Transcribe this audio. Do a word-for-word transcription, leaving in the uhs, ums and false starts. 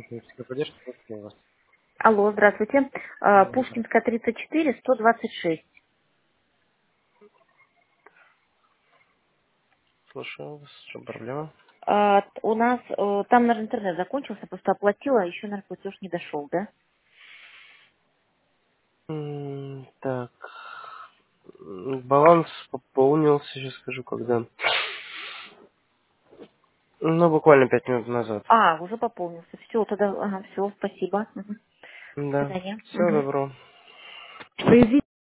Техническая поддержка, слушаю вас. Алло, здравствуйте. А, М, здра- Пушкинская, тридцать четыре, сто двадцать шесть. Слушаю вас. Что проблема? А, т- У нас э, там, наверное, интернет закончился, просто оплатила, а еще, наверное, платеж не дошел, да? М, Так. М, Баланс пополнился, сейчас скажу, когда. Ну, буквально пять минут назад. А, уже пополнился. Все, тогда, ага, все, спасибо. Мгм. До Да. свидания. Всего Мгм. доброго. Произведите